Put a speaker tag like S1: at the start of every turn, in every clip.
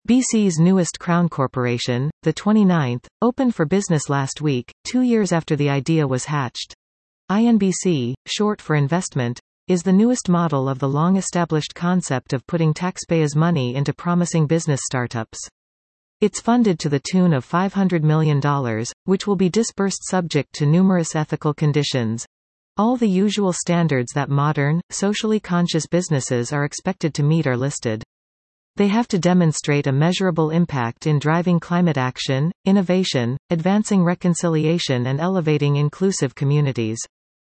S1: BC's newest Crown Corporation, the 29th, opened for business last week, 2 years after the idea was hatched. INBC, short for investment, is the newest model of the long-established concept of putting taxpayers' money into promising business startups. It's funded to the tune of $500 million, which will be disbursed subject to numerous ethical conditions. All the usual standards that modern, socially conscious businesses are expected to meet are listed. They have to demonstrate a measurable impact in driving climate action, innovation, advancing reconciliation and elevating inclusive communities.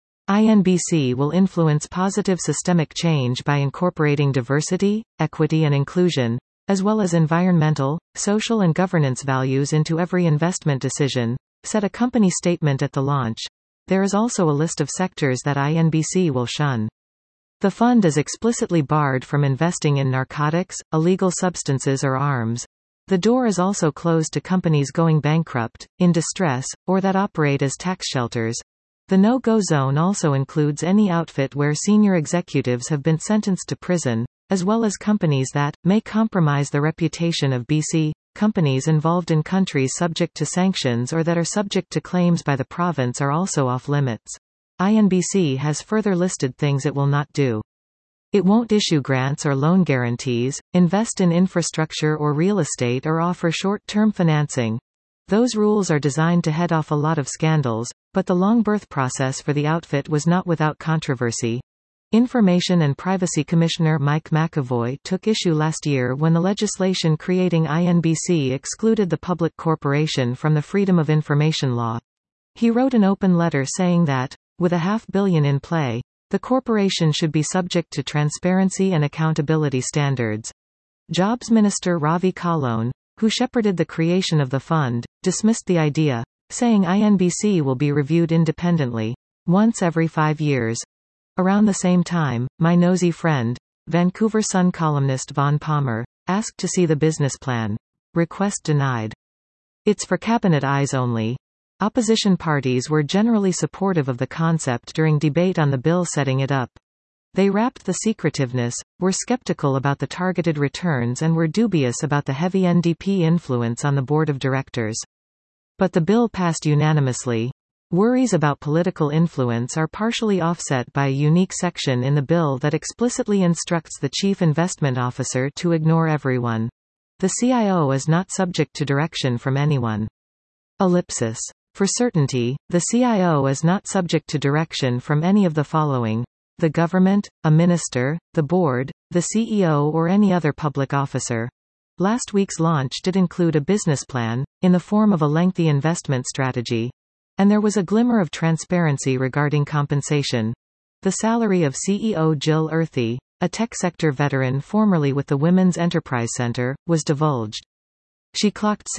S1: INBC will influence positive systemic change by incorporating diversity, equity and inclusion, as well as environmental, social and governance values into every investment decision, said a company statement at the launch. There is also a list of sectors that INBC will shun. The fund is explicitly barred from investing in narcotics, illegal substances or arms. The door is also closed to companies going bankrupt, in distress, or that operate as tax shelters. The no-go zone also includes any outfit where senior executives have been sentenced to prison, as well as companies that may compromise the reputation of BC, companies involved in countries subject to sanctions or that are subject to claims by the province are also off-limits. INBC has further listed things it will not do. It won't issue grants or loan guarantees, invest in infrastructure or real estate or offer short-term financing. Those rules are designed to head off a lot of scandals, but the long birth process for the outfit was not without controversy. Information and Privacy Commissioner Mike McAvoy took issue last year when the legislation creating INBC excluded the public corporation from the Freedom of Information Law. He wrote an open letter saying that, with $500 million in play, the corporation should be subject to transparency and accountability standards. Jobs Minister Ravi Kahlon, who shepherded the creation of the fund, dismissed the idea, saying INBC will be reviewed independently, once every 5 years. Around the same time, my nosy friend, Vancouver Sun columnist Vaughn Palmer, asked to see the business plan. Request denied. It's for cabinet eyes only. Opposition parties were generally supportive of the concept during debate on the bill setting it up. They rapped the secretiveness, were skeptical about the targeted returns and were dubious about the heavy NDP influence on the board of directors. But the bill passed unanimously. Worries about political influence are partially offset by a unique section in the bill that explicitly instructs the Chief Investment Officer to ignore everyone. The CIO is not subject to direction from anyone. Ellipsis. For certainty, the CIO is not subject to direction from any of the following: the government, a minister, the board, the CEO or any other public officer. Last week's launch did include a business plan, in the form of a lengthy investment strategy. And there was a glimmer of transparency regarding compensation. The salary of CEO Jill Earthy, a tech sector veteran formerly with the Women's Enterprise Center, was divulged. She clocked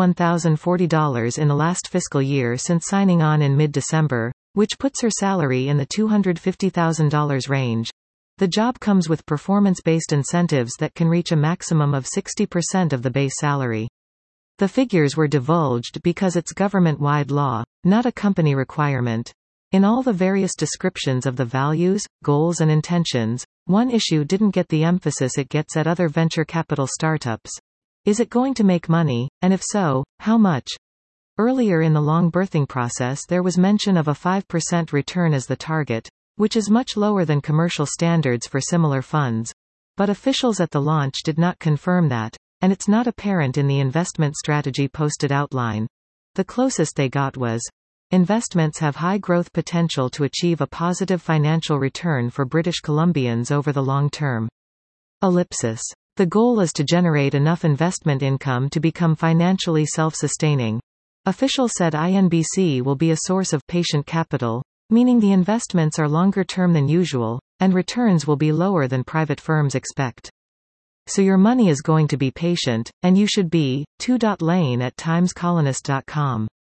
S1: $61,040 in the last fiscal year since signing on in mid-December, which puts her salary in the $250,000 range. The job comes with performance-based incentives that can reach a maximum of 60% of the base salary. The figures were divulged because it's government-wide law, not a company requirement. In all the various descriptions of the values, goals and intentions, one issue didn't get the emphasis it gets at other venture capital startups. Is it going to make money, and if so, how much? Earlier in the long birthing process there was mention of a 5% return as the target, which is much lower than commercial standards for similar funds. But officials at the launch did not confirm that, and it's not apparent in the investment strategy posted outline. The closest they got was, investments have high growth potential to achieve a positive financial return for British Columbians over the long term. Ellipsis. The goal is to generate enough investment income to become financially self-sustaining. Officials said INBC will be a source of patient capital, meaning the investments are longer term than usual, and returns will be lower than private firms expect. So your money is going to be patient, and you should be. Lane at timescolonist.com